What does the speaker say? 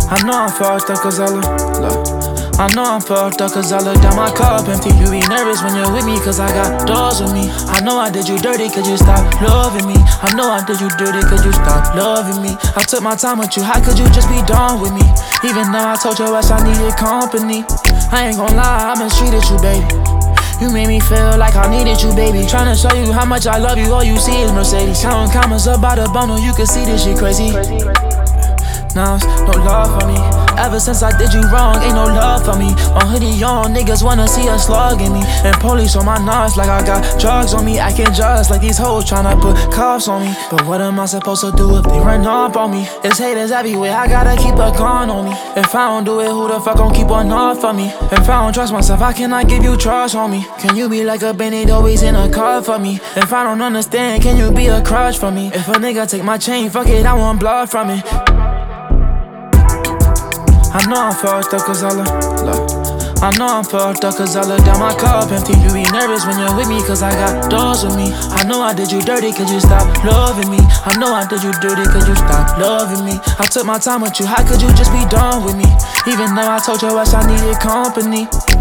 I know I'm fucked up cause I look. I know I'm fucked up cause I look down my cup empty. You be nervous when you're with me cause I got doors with me. I know I did you dirty, could you stop loving me? I know I did you dirty, could you stop loving me? I took my time with you, how could you just be done with me? Even though I told your ass I needed company. I ain't gon' lie, I mistreated you, baby. You made me feel like I needed you, baby. Tryna show you how much I love you, all you see is Mercedes. Counting comments about a bundle, you can see this shit crazy. Now it's no love for me. Ever since I did you wrong, ain't no love for me. On hoodie on, niggas wanna see us slugging me. And police on my nuts like I got drugs on me. Acting just like these hoes tryna put cuffs on me. But what am I supposed to do if they run up on me? There's haters everywhere, I gotta keep a gun on me. If I don't do it, who the fuck gon' keep one up for me? If I don't trust myself, how can I give you trust on me? Can you be like a bandit always in a car for me? If I don't understand, can you be a crush for me? If a nigga take my chain, fuck it, I want blood from it. I know I'm fucked up cause I look. I know I'm fucked up cause I look down my cup empty. You be nervous when you're with me cause I got doors with me. I know I did you dirty, could you stop loving me? I know I did you dirty, could you stop loving me? I took my time with you, how could you just be done with me? Even though I told your ass I needed company.